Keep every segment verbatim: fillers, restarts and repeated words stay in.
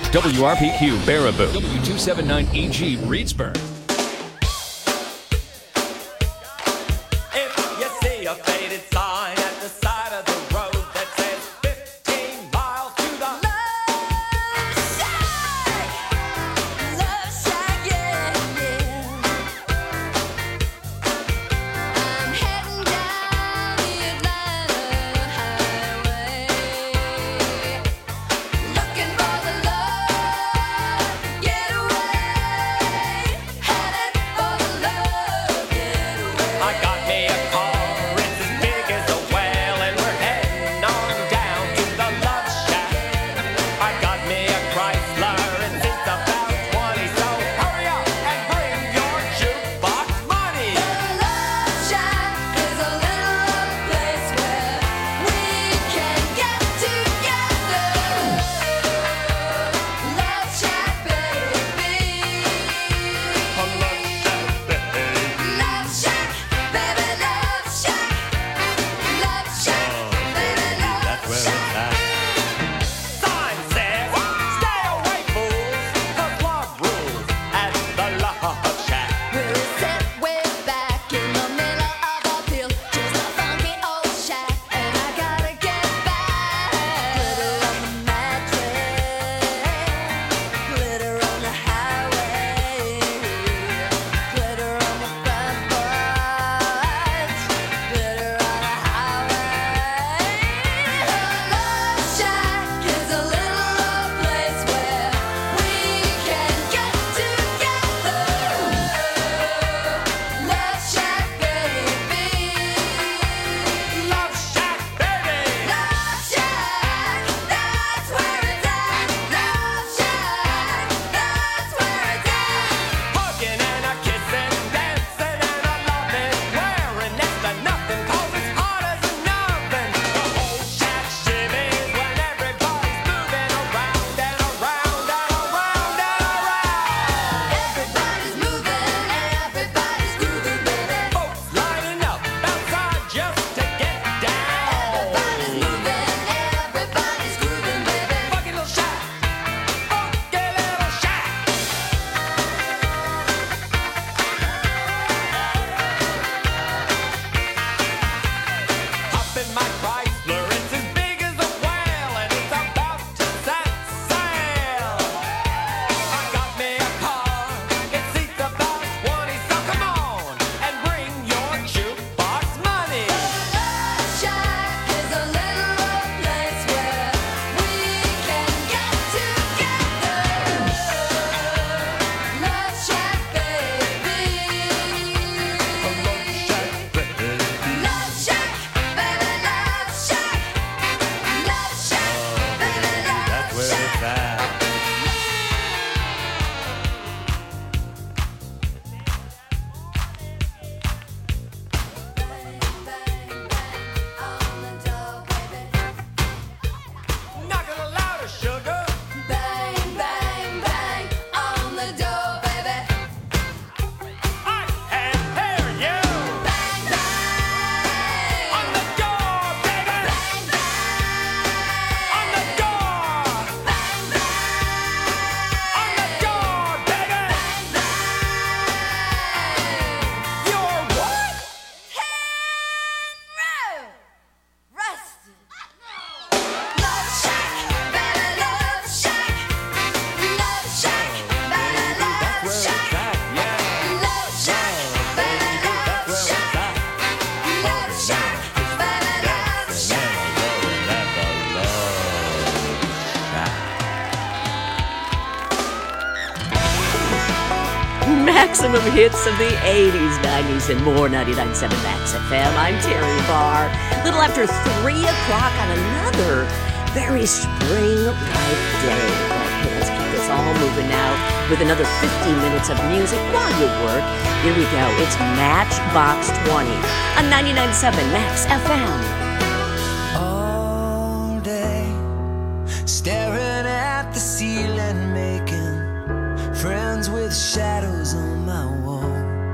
W R P Q Baraboo, W two seventy-nine E G Reedsburg. If you see a faded sign at the side of the road that says fifteen miles to the Love Shack, Love Shack, yeah, yeah. I'm heading down the Atlanta highway, looking for the love getaway, headed for the love getaway. I got me a car, it's as big as a whale, and we're heading on down to the Love Shack. I got me a Chrysler, and it's about twenty, so hurry up and bring your jukebox money. The Love Shack is a little place where we can get together. Love Shack, baby. Love Shack, baby, Love Shack. Love Shack, baby, Love Shack. Sign says, stay away, fools, 'cause love rules at the Love Shack. We'll sit way back in the middle of a field, just a funky old shack, and I gotta get back. Glitter on the mattress, glitter on the highway, glitter on the front porch, glitter on the highway. The Love Shack is a little place where we can get together. Love Shack, baby. Love Shack, baby. Love Shack, that's where it's at. Love Shack, that's where it's at. Hugging and a kissing, dancing and a loving, wearing next to nothing 'cause it's hot as an oven. The whole shack shimmies when everybody's moving around and around and around and around. Everybody's moving, everybody's grooving, baby. Folks lining up outside just to get down. Everybody's moving, everybody's grooving, baby. Funky little shack, funky little shack. Hop in my Chrysler, it's as big as a whale, and it's about to set sail. I got me a car, it seats about twenty, so come on and bring your jukebox money. Love Shack is a little place where we can get together. Love Shack, baby. Love Shack, baby, Love Shack. Love Shack, baby, Love Shack. Bang, bang, bang on the door, baby. Knock it louder, sugar. Bang, bang, bang on the door, baby. I can hear you. Bang, bang On the door, baby. bang, bang On the door. bang, bang On the door, baby. You're what? Henry Rustin. Love Shack, baby, Love Shack. Love Shack, baby, Love Shack. Love Shack, baby, Love Shack. Love Shack, baby, Love Shack. Maximum hits of the eighties, nineties, and more. ninety-nine point seven Max F M. I'm Terry Barr. Little after three o'clock on another very spring-like day. Okay, let's keep this all moving now with another fifty minutes of music while you work. Here we go. It's Matchbox twenty on ninety-nine point seven Max F M. All day, staring at the ceiling, making friends with shadows on my wall.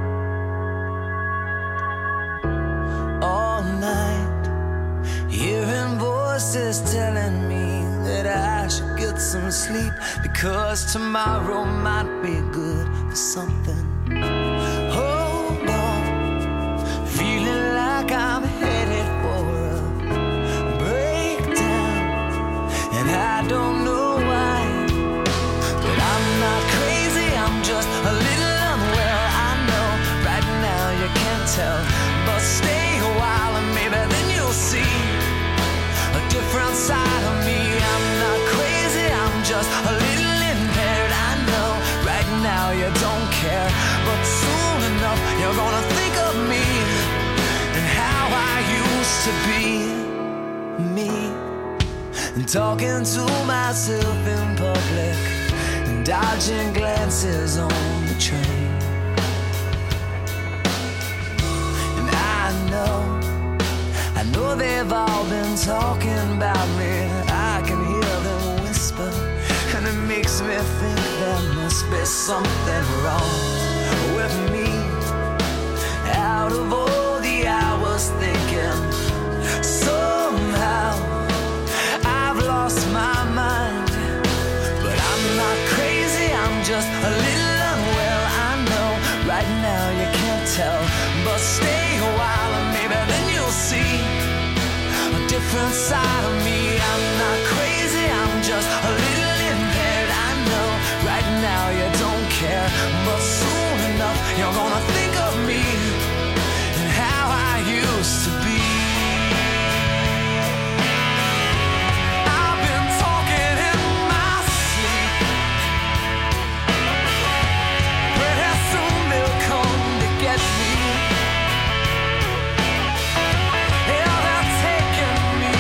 All night, hearing voices telling me that I should get some sleep, because tomorrow might be good for something. Hold on, feeling like I'm headed for a breakdown, and I don't know why, but I'm not crazy, I'm just a little unwell. I know right now you can't tell, but stay a while and maybe then you'll see a different side of me. I'm not crazy, I'm just a little impaired. I know right now you don't care, but soon enough you're gonna think of me and how I used to be me, and talking to myself in public and dodging glances on the train. And I know I know they've all been talking about me. I can hear them whisper, and it makes me think there must be something wrong with me. Out of all the hours thinking, somehow I've lost my mind. But I'm not crazy, I'm just a little unwell. I know right now you can't tell, but stay a while and maybe then you'll see a different side of me. I'm not crazy, I'm just a little impaired. I know right now you don't care, but soon enough you're gonna think of me and how I used to be. I've been talking in my sleep, pretty soon they'll come to get me. Yeah, they're taking me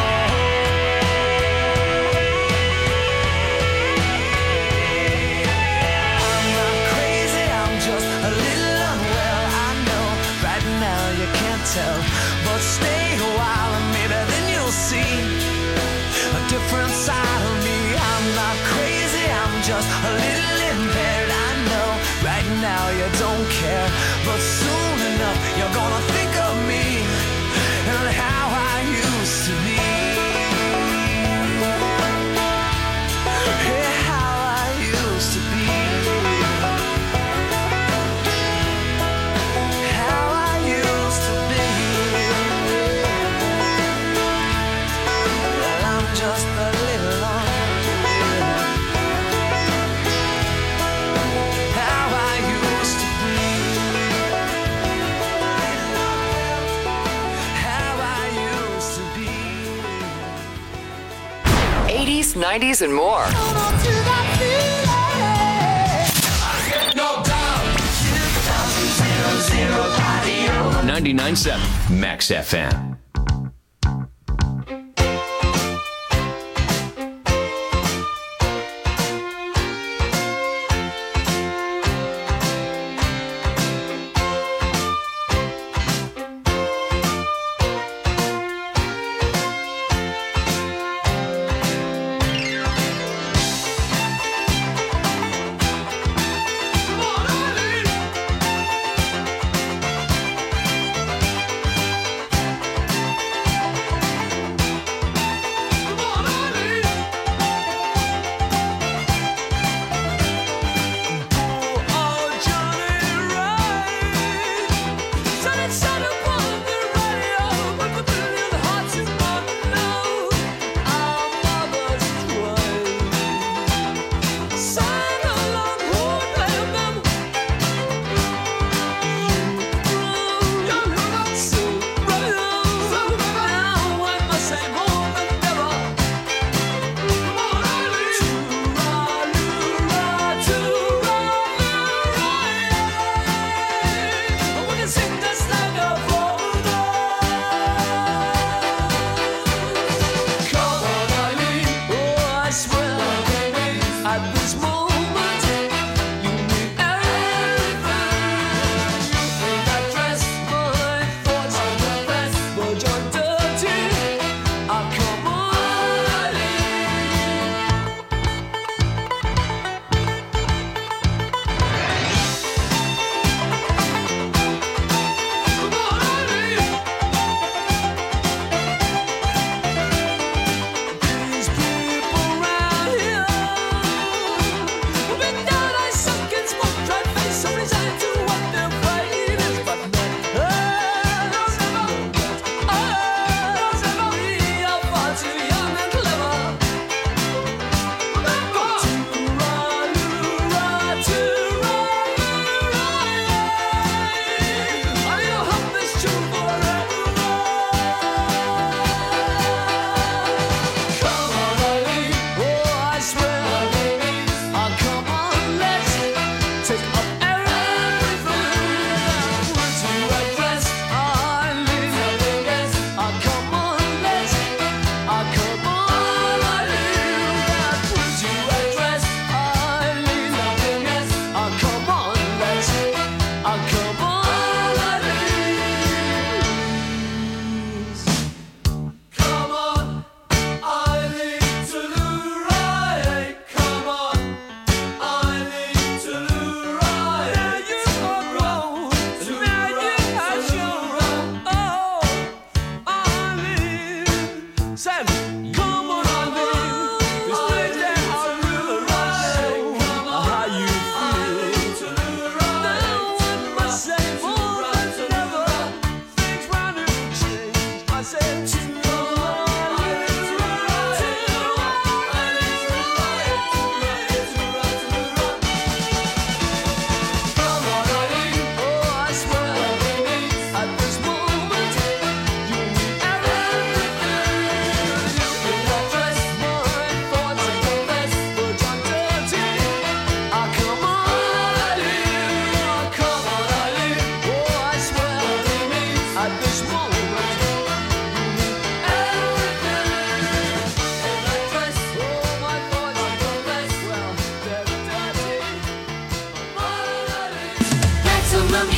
I'm not crazy, I'm just a little unwell. I know right now you can't tell, but stay a while and maybe then you'll see a different side of me. I'm not crazy, I'm just a little impaired. I know right now you don't care, but soon enough you're gonna think of me and how I used to be. Yeah, how I used to be. How I used to be. Well, I'm just a little unreal. How I used to be. How I used to be. eighties, nineties, and more. ninety-nine point seven Max F M.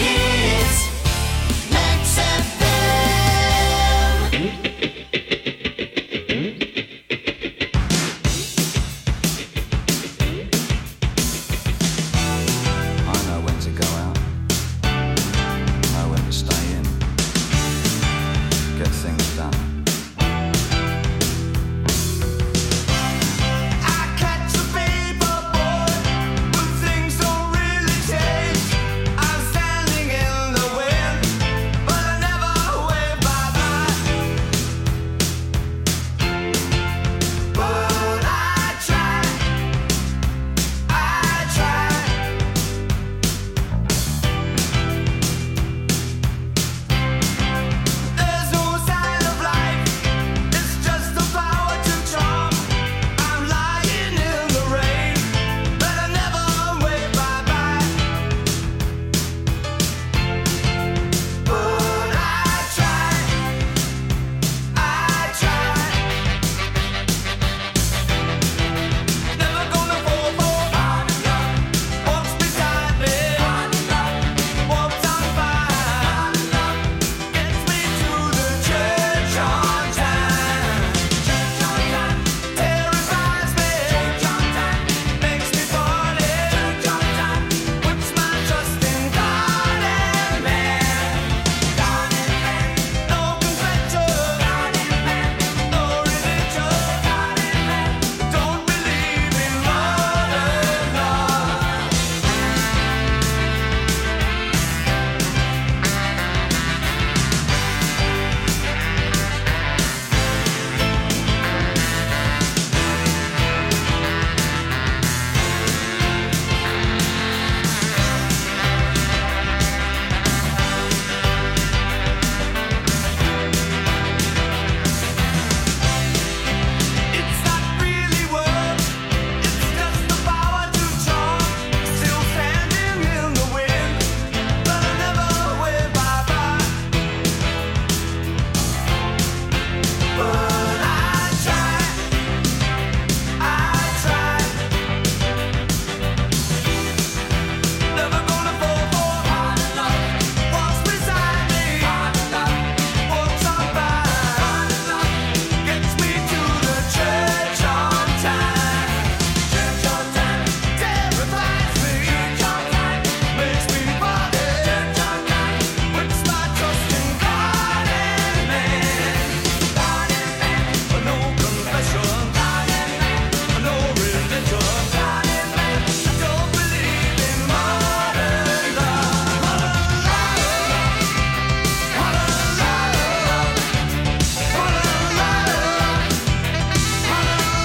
hits. Max F M. I know when to go out, know when to stay in, get things done. I catch a paper boy when things don't really change. I'm standing in the wind, but I never wave bye-bye. But I try, I try. There's no sign of life, it's just the power to charm. I'm lying in the rain, but I never wave bye-bye. But I try, I try. Never gonna fall for walks beside me, walks on by, gets me to the church on time. Church on time terrifies me. Church on time makes me party. Church on time puts my trust in God and man. God and man, no confession. God and man, no religion. God and man, don't believe in modern love. It's not really work, it's just the power to charm. Still standing in the wind, but I never wave bye-bye. But I try, I try. Never gonna fall for hard enough. Walks beside me, hard enough. Walks on by, hard enough. Gets me to the church on time. Church on time terrifies me. Church on time makes me party. Church on time puts my trust in God and man. God and man, but no confession. God and man, but no religion. God and man, don't believe in modern love. Modern love. Modern love. Modern love. Modern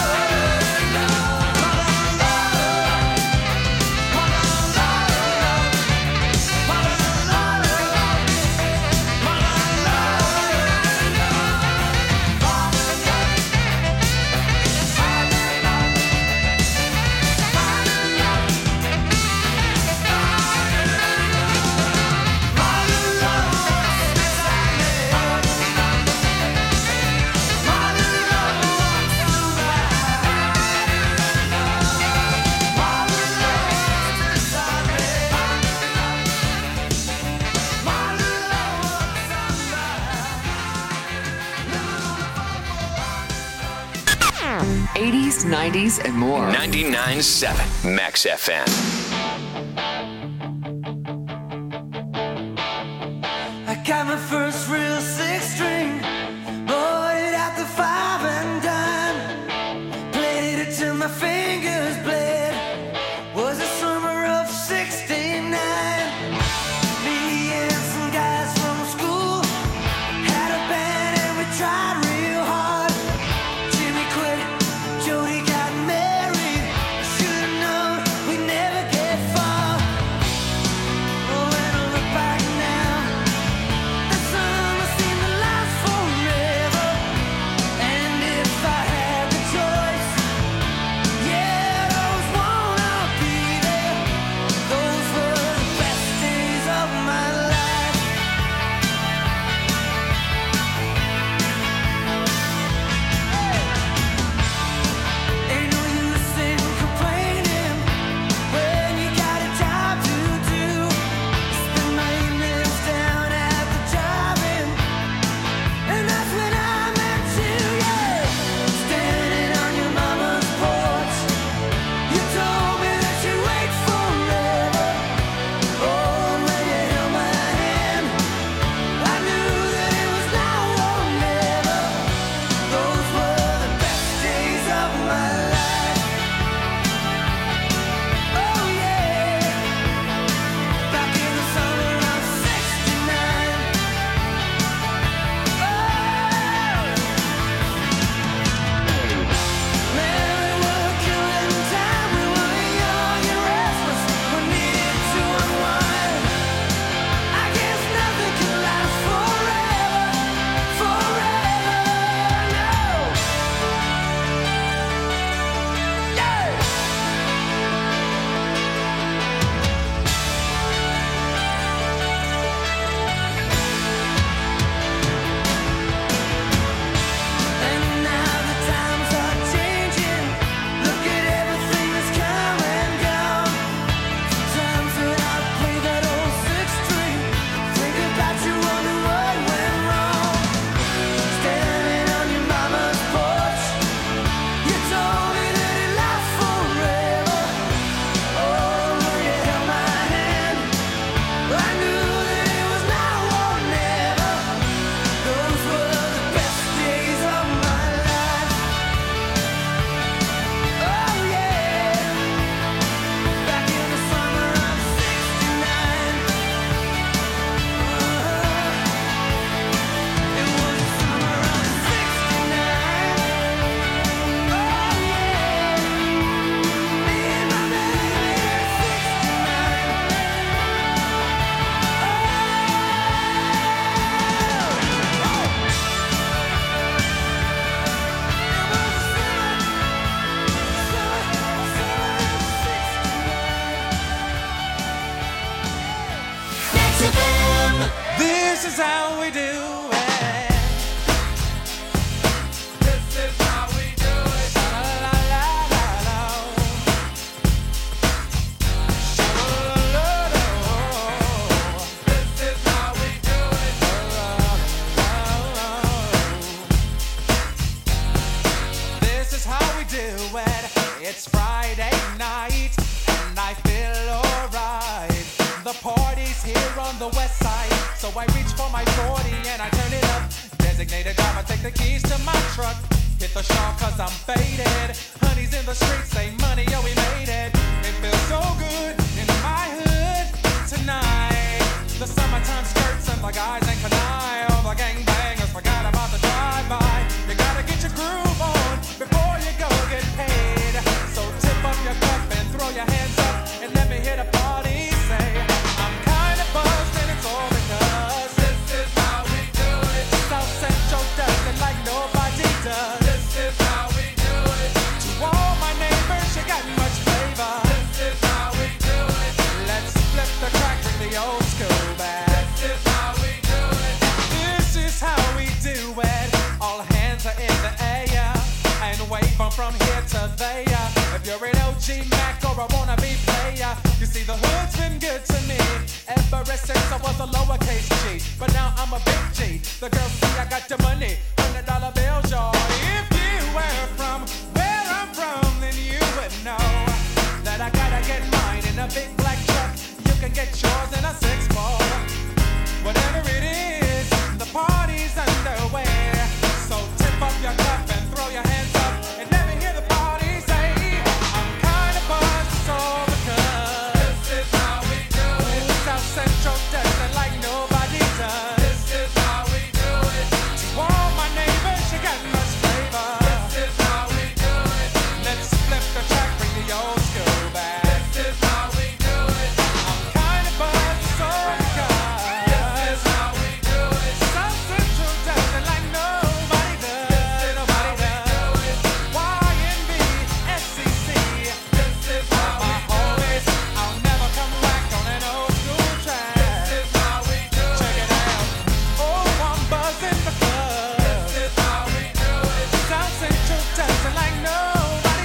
eighties, nineties, and more. ninety-nine point seven Max F M. I got my first real six string, bought it at the five and dime, played it till my fingers bled. Was the summer of sixty-nine. Me and some guys from school had a band and we tried real hard. Jimmy quit, Jody got married. Should've known we'd never get far. Oh, when I look back now, the sun was is how we do it. It's Friday night and I feel alright. The party's here on the west side, so I reach for my forty and I turn it up. Designated driver, take the keys to my truck. Hit the shawl cause I'm faded. Honey's in the streets, say money, yo, we made it. It feels so good in my hood tonight. The summertime skirts and the guys ain't canine. All the gangbangers forgot about the drive-by. You gotta get your groove on before you go get paid. So tip up your cup and throw your hands up and let me hear the party say, I'm kinda buzzed and it's all because this is how we do it. South Central does it like nobody does. This is how we do it. To all my neighbors, you got much flavor. This is how we do it. Let's flip the crack with the old school back. This is how we do it. This is how we do it. All hands are in the air and wave 'em from here to there. If you're an O G Mac or a wannabe player, you see the hood's been good to me ever since I was a lowercase G. But now I'm a big G. The girls see I got the money, hundred dollar bills, y'all. If you were from where I'm from, then you would know that I gotta get mine in a big black truck. You can get yours in a six four. Whatever it is, the party's underway. So tip up your cup and throw your hands up and let me hear the party say, I'm kinda buzzed, so because this is how we do it. South Central does it like nobody does. This is how we do it. To all my neighbors, you got much flavor. This is how we do it. Let's flip the track, bring the old school back. This is how we do it. I'm kinda buzzed, so because this is how we do it. South Central does it like nobody does. Nobody does. Y N B, S C C. This is how my homies. I'll never come back on an old school track. This is how we do it. Check it out. Oh, I'm buzzing because this is how we do it. South Central does it like nobody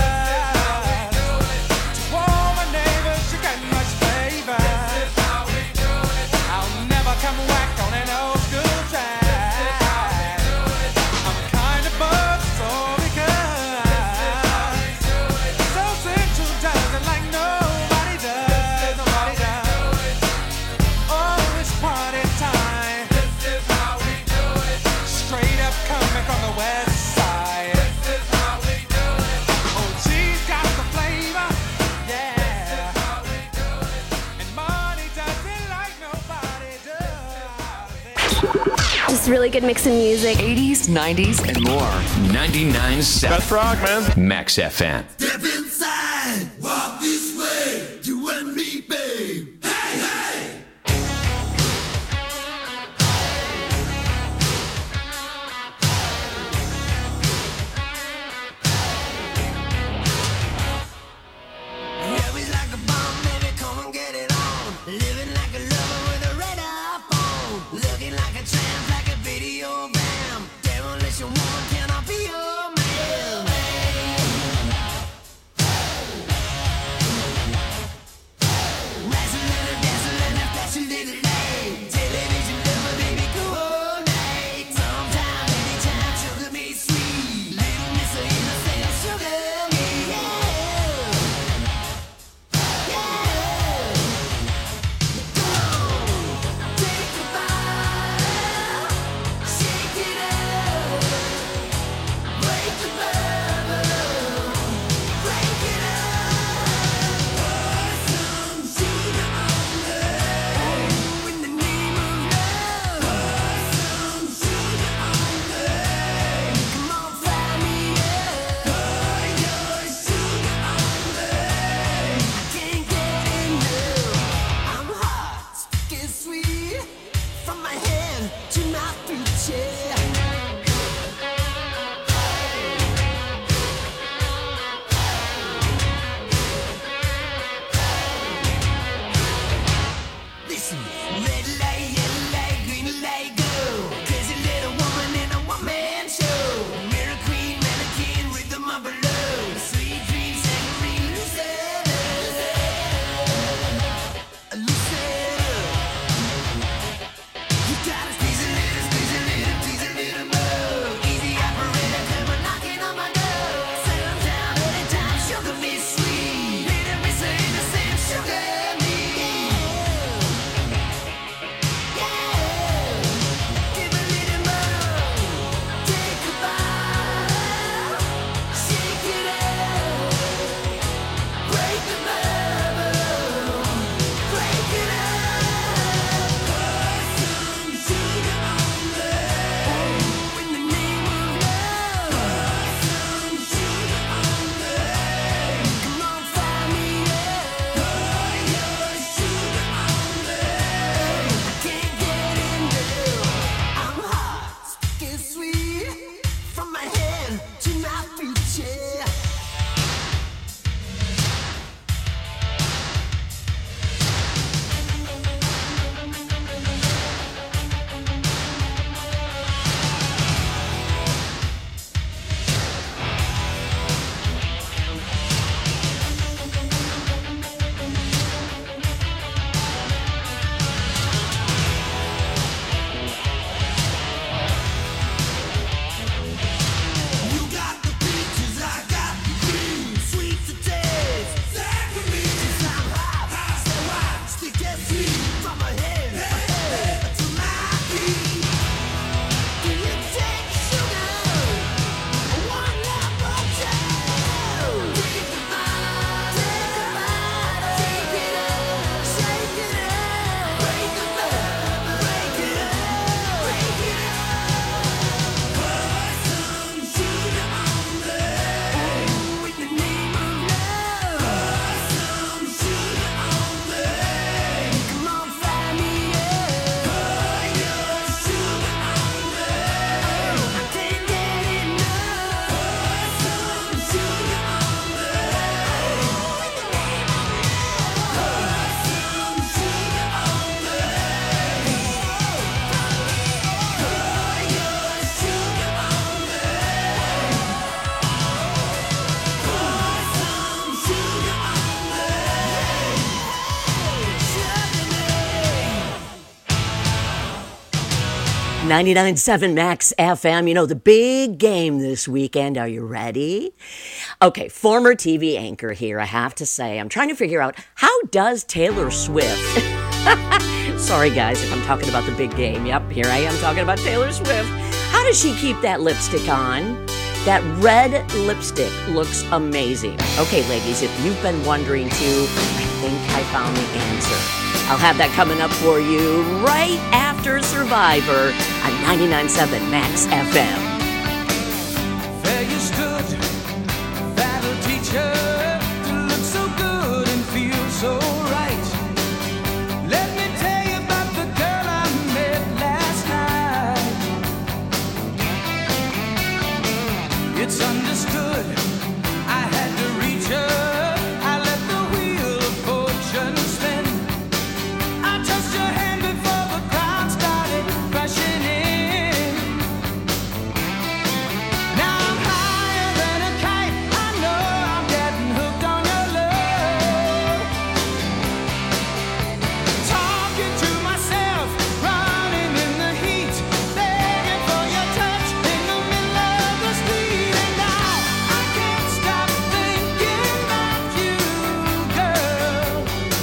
does. To all my neighbors, you got much flavor. This is how we do it. I'll never come back on an old school track. I'm kinda buzzed, so because South Central does it like nobody does. Nobody does. Oh, it's party time. This is how we do it. Straight up coming from the west side. This is how we do it. Oh, G's got the flavor. Yeah. And money does it like nobody does. Just really good mix of music. eighties, nineties, and more. ninety-nine point seven. Best rock, man. Max F M. Step inside, walk this way, you and me, babe. Hey, hey! Love is like a bomb, baby, come and get it on. Living like a lover with a radar phone. Looking like a tramp, like a video bam. Demolition woman, can I be your man? ninety-nine point seven Max F M. You know, the big game this weekend. Are you ready? Okay, former T V anchor here, I have to say. I'm trying to figure out, how does Taylor Swift... Sorry, guys, if I'm talking about the big game. Yep, here I am talking about Taylor Swift. How does she keep that lipstick on? That red lipstick looks amazing. Okay, ladies, if you've been wondering too, I think I found the answer. I'll have that coming up for you right after Survivor on ninety-nine point seven Max F M. There you stood, that'll teach her to look so good and feel so right. Let me tell you about the girl I met last night. It's understood, I had to reach her. I let the wheel of fortune spin. I touched her hand before the crowd started crashing in. Now I'm higher than a kite. I know I'm getting hooked on your love. Talking to myself, running in the heat, begging for your touch in the middle of the street. And now I can't stop thinking about you, girl.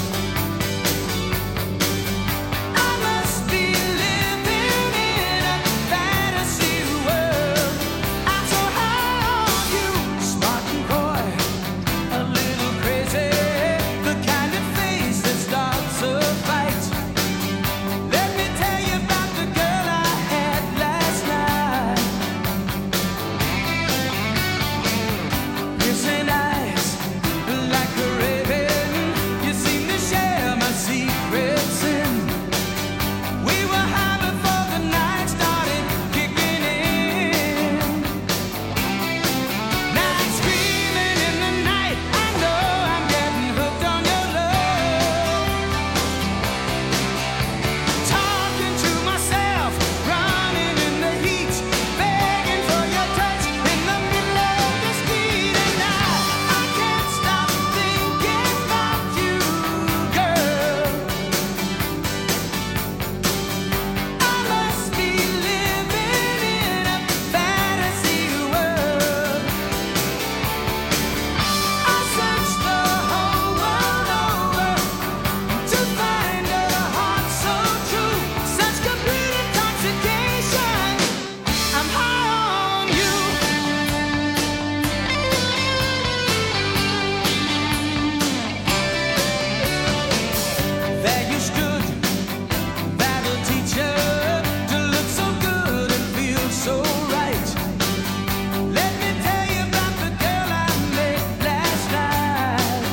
I must be living in a fantasy world. I'm so high on you, smart and coy, a little crazy, the kind of face that starts a fight. Let me tell you about the girl I had last night. Piercing eyes like a raven, you seem to share my secrets in. We were high before the night started kicking in. Now I'm screaming in the night. I know I'm getting hooked on your love. Talking to myself, running in the heat, begging for your touch in the middle of the street. And now I can't stop thinking about you, girl. I must be living in a fantasy world. I searched the whole world over to find a heart so true, such complete intoxication. I'm high on you. There you stood, that'll teach her to look so good and feel so right. Let me tell you about the girl I met last night.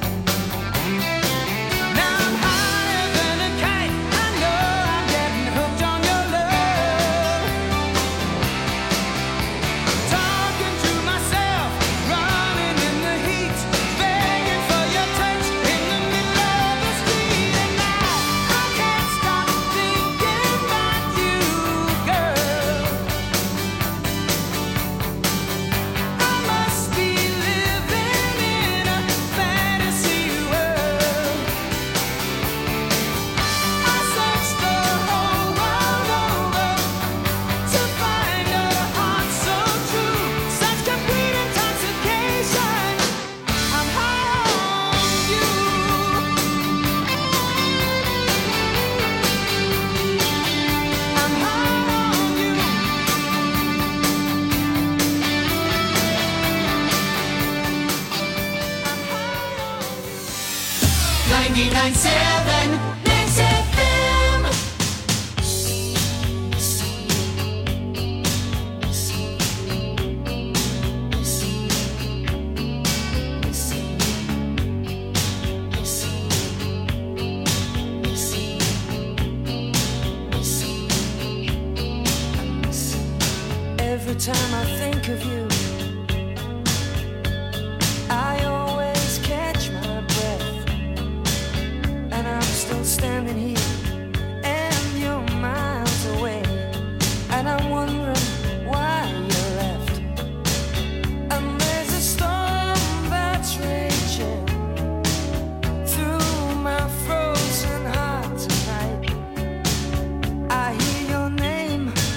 Now I'm higher than a kite. I know I'm getting hooked on your love. Talking to myself, running in the heat, begging for your touch in the middle of the street. And now I can't stop thinking about you, girl. I must be living in a fantasy world. I searched the whole world over to find a heart so true, such complete intoxication. I'm high on you. I'm high on you. ninety-nine point seven Max F M. Every time I think of you, I always catch my breath, and I'm still standing here, and you're miles away, and I'm wondering why you left. And there's a storm that's raging through my frozen heart tonight. I hear your name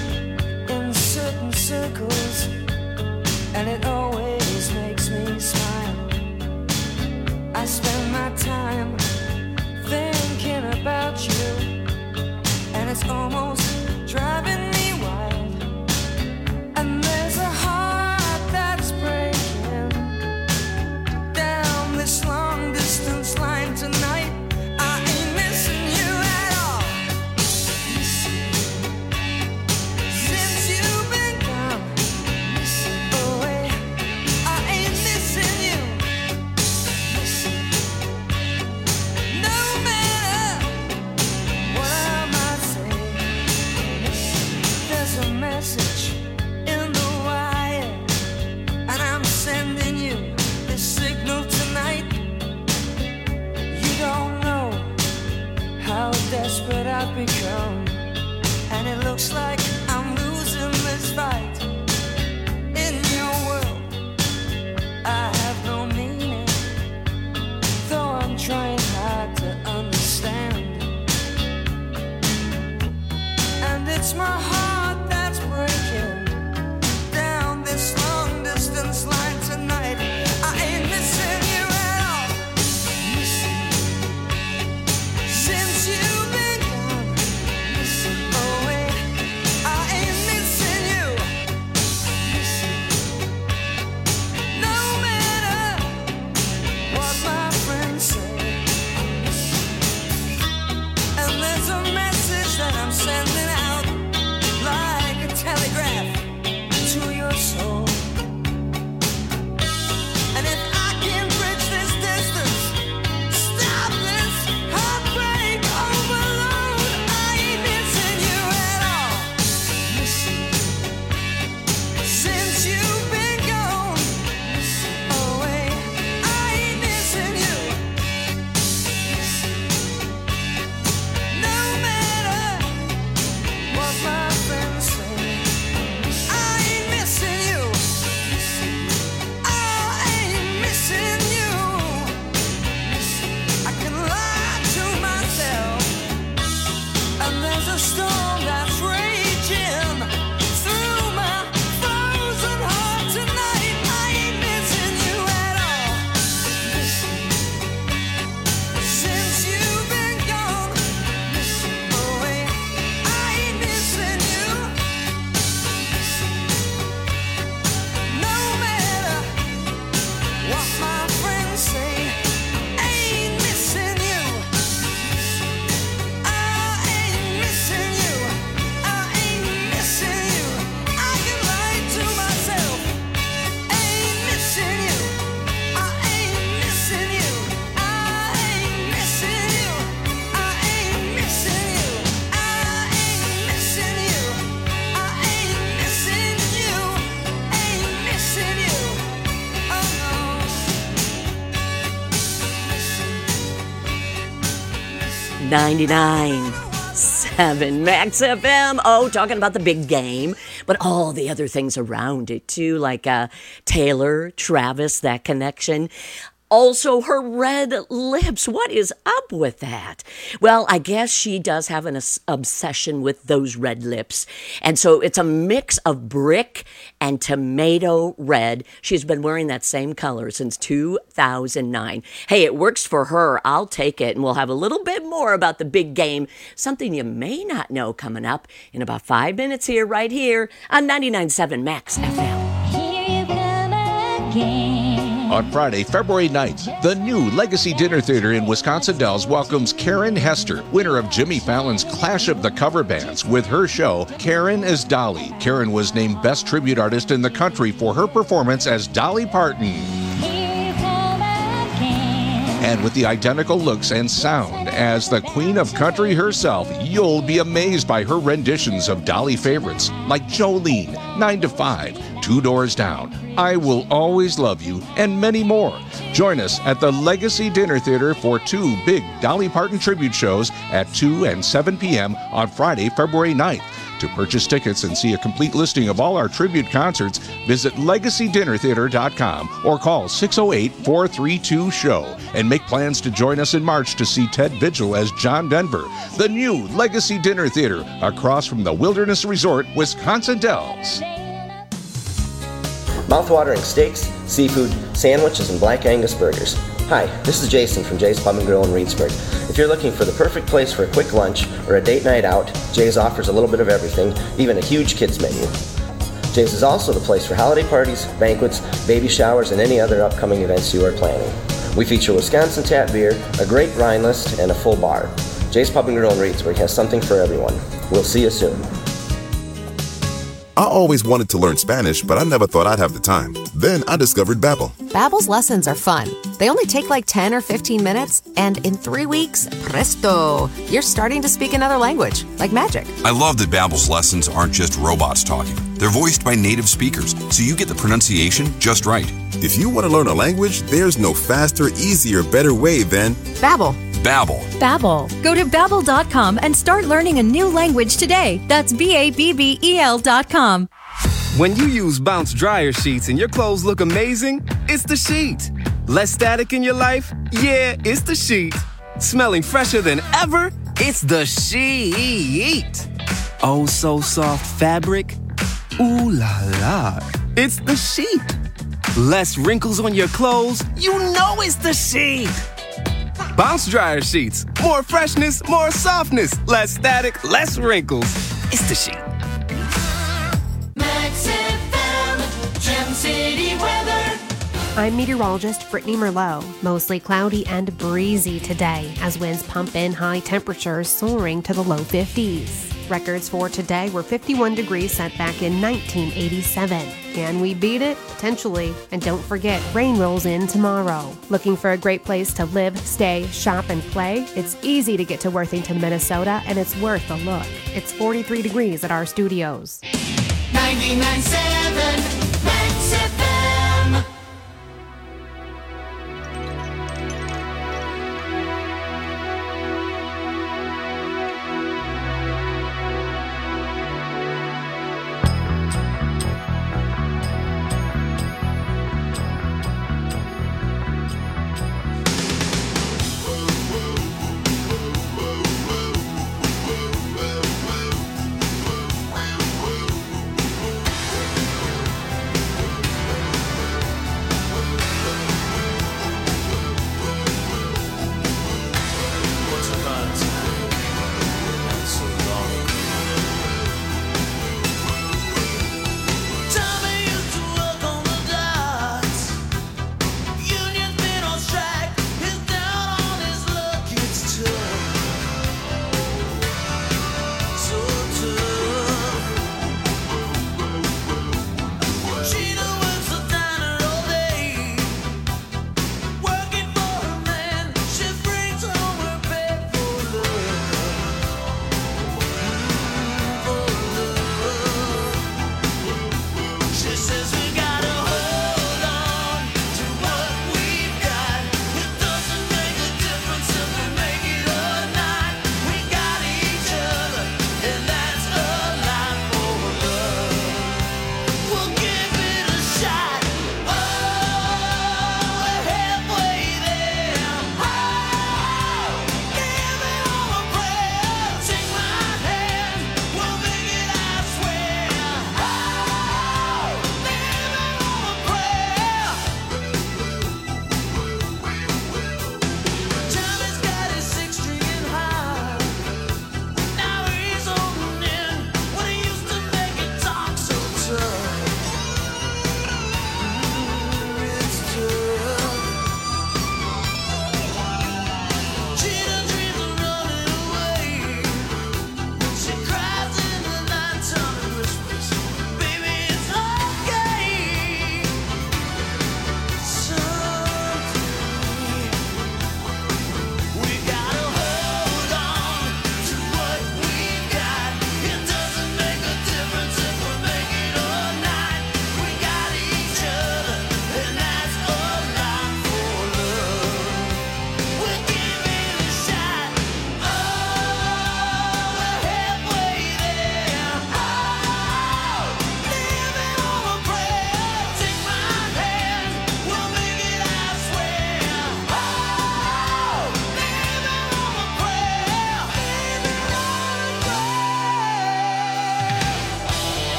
ninety-nine point seven Max F M. Oh, talking about the big game, but all the other things around it too, like uh, Taylor, Travis, that connection. Also, her red lips. What is up with that? Well, I guess she does have an os- obsession with those red lips. And so it's a mix of brick and tomato red. She's been wearing that same color since two thousand nine. Hey, it works for her. I'll take it. And we'll have a little bit more about the big game, something you may not know, coming up in about five minutes here, right here on ninety-nine point seven Max F M. Here you come again. On Friday, February ninth, the new Legacy Dinner Theater in Wisconsin Dells welcomes Karen Hester, winner of Jimmy Fallon's Clash of the Cover Bands, with her show, Karen as Dolly. Karen was named Best Tribute Artist in the country for her performance as Dolly Parton. Here you come again. And with the identical looks and sound as the Queen of Country herself, you'll be amazed by her renditions of Dolly favorites like Jolene, nine to five, Two Doors Down, I Will Always Love You, and many more. Join us at the Legacy Dinner Theater for two big Dolly Parton tribute shows at two and seven p.m. on Friday, February ninth. To purchase tickets and see a complete listing of all our tribute concerts, visit legacy dinner theater dot com or call six oh eight, four three two, show and make plans to join us in March to see Ted Vigil as John Denver. The new Legacy Dinner Theater across from the Wilderness Resort, Wisconsin Dells. Mouthwatering steaks, seafood, sandwiches, and black Angus burgers. Hi, this is Jason from Jay's Pub and Grill in Reedsburg. If you're looking for the perfect place for a quick lunch or a date night out, Jay's offers a little bit of everything, even a huge kids menu. Jay's is also the place for holiday parties, banquets, baby showers, and any other upcoming events you are planning. We feature Wisconsin tap beer, a great wine list, and a full bar. Jay's Pub and Grill in Reedsburg has something for everyone. We'll see you soon. I always wanted to learn Spanish, but I never thought I'd have the time. Then I discovered Babbel. Babbel's lessons are fun. They only take like ten or fifteen minutes, and in three weeks, presto, you're starting to speak another language, like magic. I love that Babbel's lessons aren't just robots talking. They're voiced by native speakers, so you get the pronunciation just right. If you want to learn a language, there's no faster, easier, better way than Babbel. Babbel. Babbel. Go to babbel dot com and start learning a new language today. That's B A B B E L dot com. When you use Bounce dryer sheets and your clothes look amazing, it's the sheet. Less static in your life? Yeah, it's the sheet. Smelling fresher than ever? It's the sheet. Oh, so soft fabric? Ooh la la. It's the sheet. Less wrinkles on your clothes? You know it's the sheet. Bounce dryer sheets. More freshness, more softness. Less static, less wrinkles. It's the sheet. Max F M, Gem City weather. I'm meteorologist Brittany Merlot. Mostly cloudy and breezy today as winds pump in high temperatures soaring to the low fifties. Records for today were fifty-one degrees set back in nineteen eighty-seven. Can we beat it? Potentially. And don't forget, rain rolls in tomorrow. Looking for a great place to live, stay, shop, and play? It's easy to get to Worthington, Minnesota, and it's worth a look. It's forty-three degrees at our studios. ninety-nine point seven Max F M.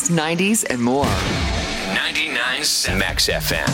eighties, nineties, and more. ninety-nine point seven Max F M.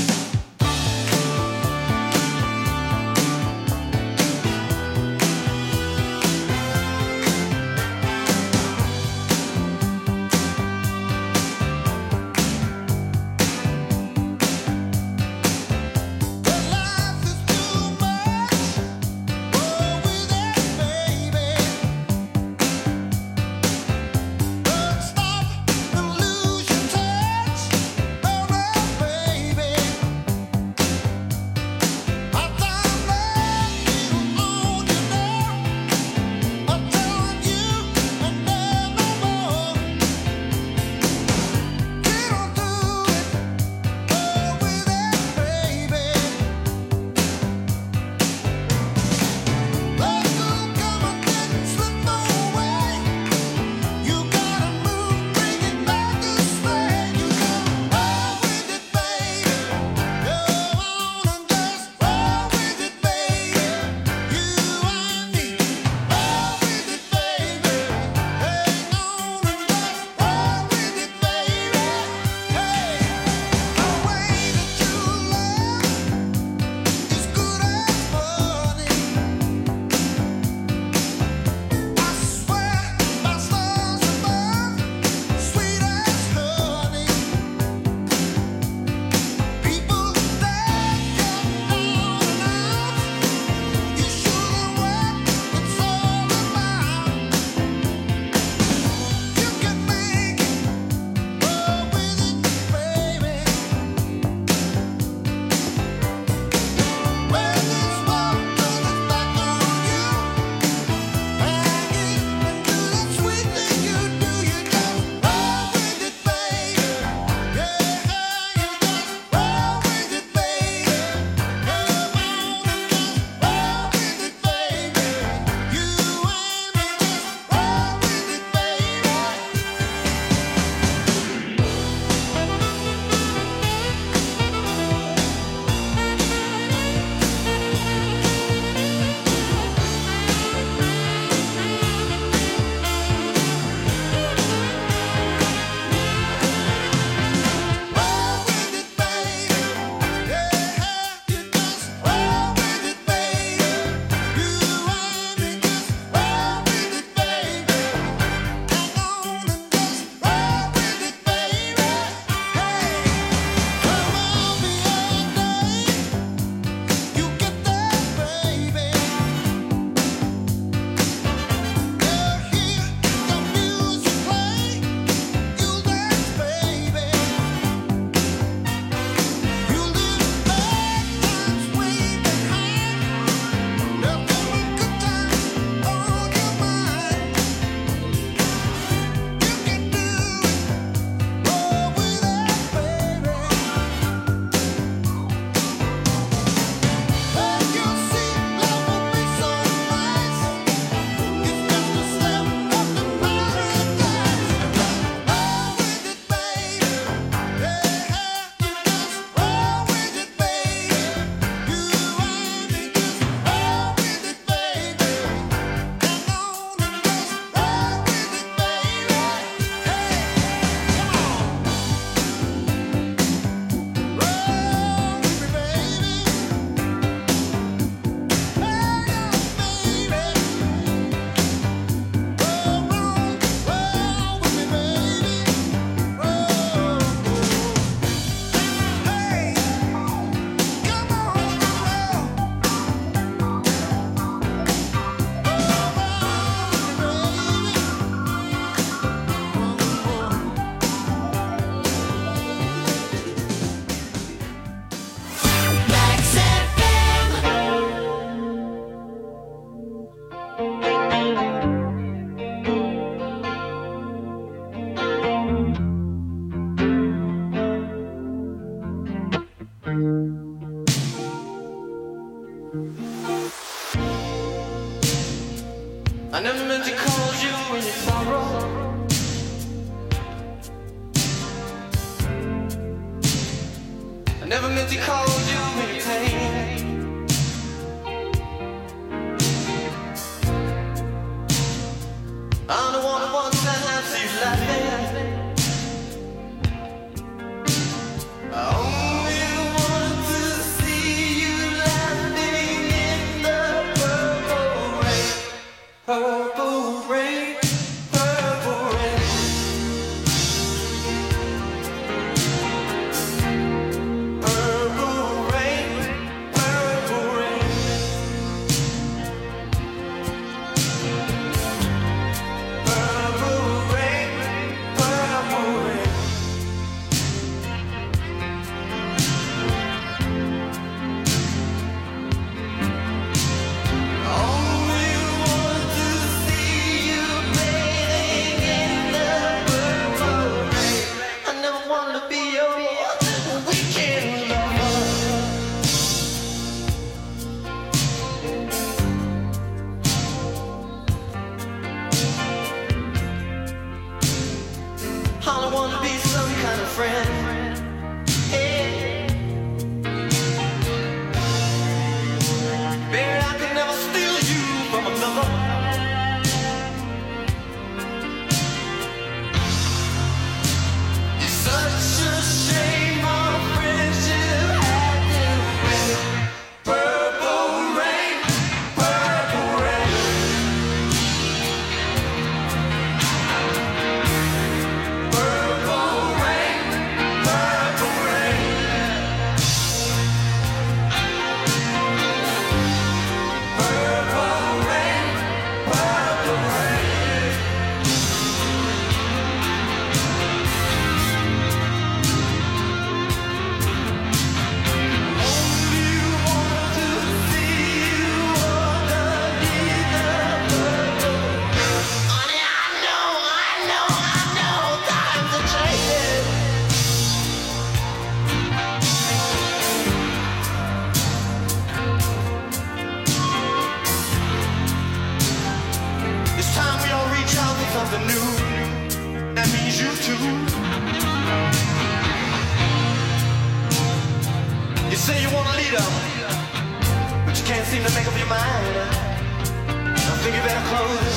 I never meant to call you in your sorrow. I never meant to call you in your pain. I'm the one who wants to have you laughing. a leader, but you can't seem to make up your mind. I think you better close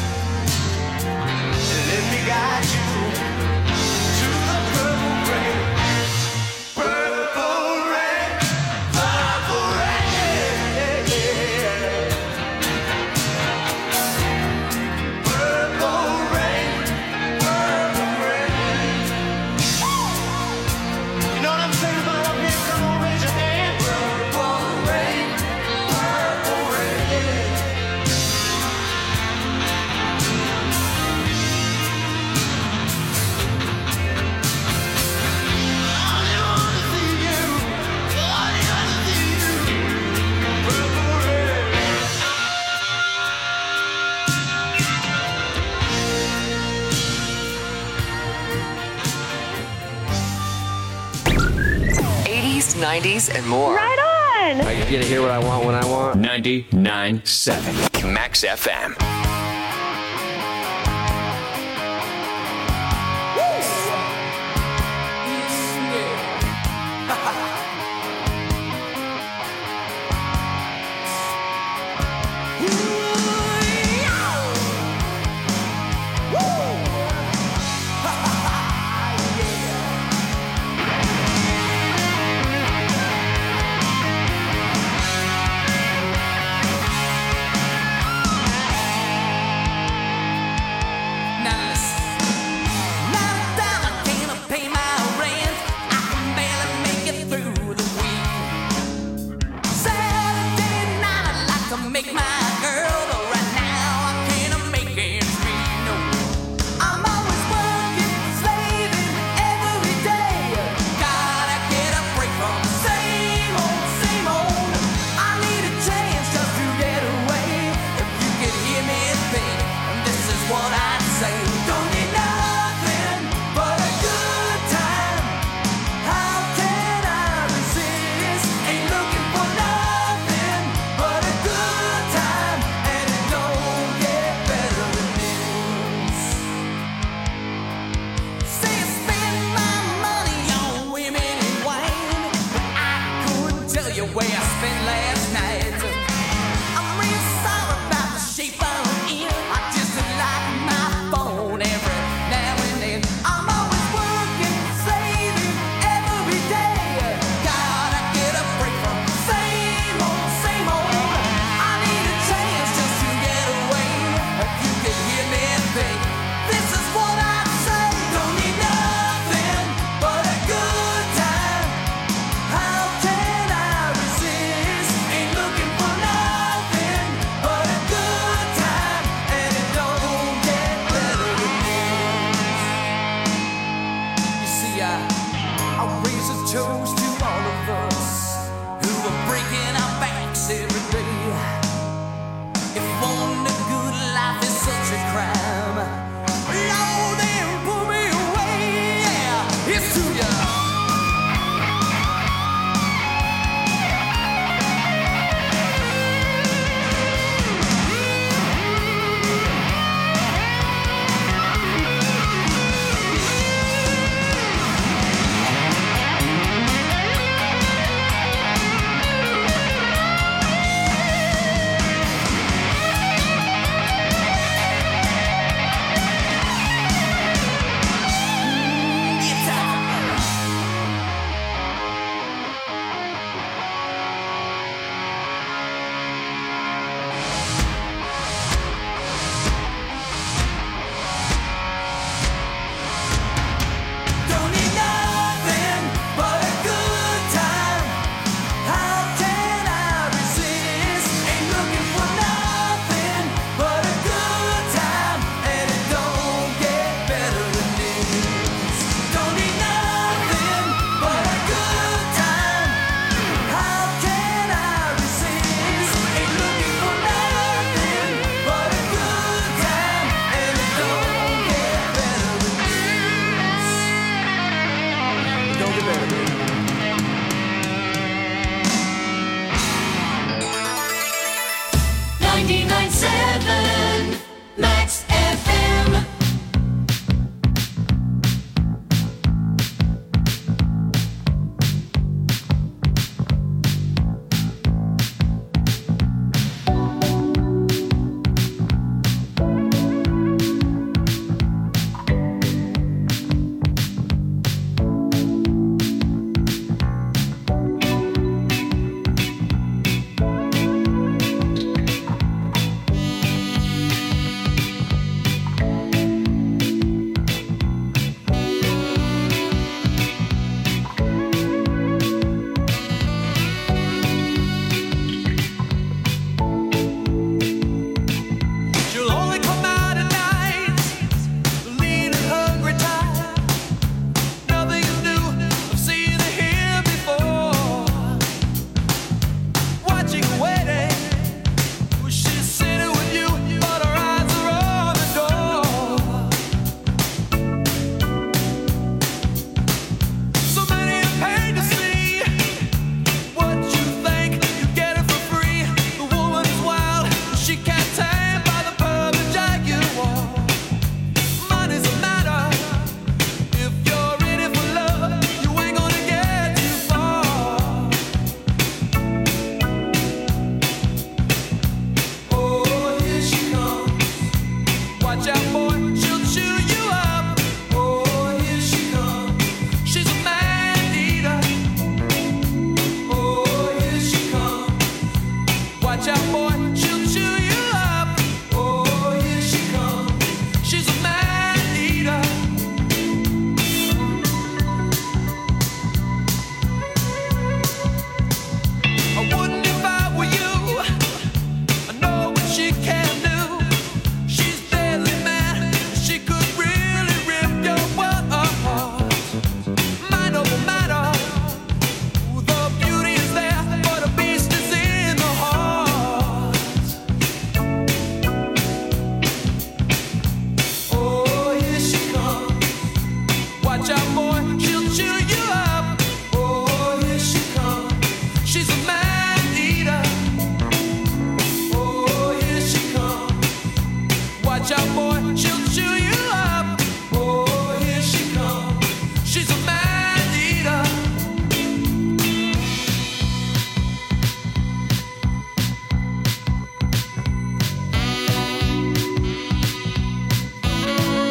and let me guide you to the purple rain. Purple rain, purple rain, yeah. Purple rain, purple rain. You know what I'm saying about up here? Come on, raise your hand. Purple rain, purple rain. eighties, nineties, and more. Right on! I get to hear what I want when I want. ninety-nine point seven Max F M. Make my girl, but right now I can't make ends meet. No, I'm always working, slaving every day. Gotta get a break from the same old, same old. I need a chance just to get away. If you could hear me think, this is what I'd say. Don't need nothing but a good time. How can I resist? Ain't looking for nothing but a good time, and it don't get better than this. Say I spend my money on women and wine, but I couldn't tell you where I spent last night.